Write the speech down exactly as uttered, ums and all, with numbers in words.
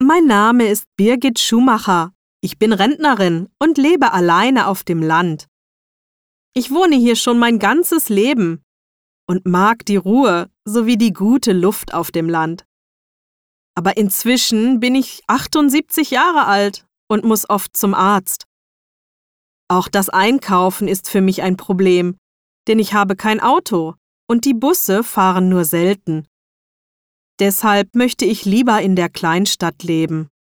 Mein Name ist Birgit Schumacher. Ich bin Rentnerin und lebe alleine auf dem Land. Ich wohne hier schon mein ganzes Leben und mag die Ruhe sowie die gute Luft auf dem Land. Aber inzwischen bin ich achtundsiebzig Jahre alt und muss oft zum Arzt. Auch das Einkaufen ist für mich ein Problem, denn ich habe kein Auto und die Busse fahren nur selten. Deshalb möchte ich lieber in der Kleinstadt leben.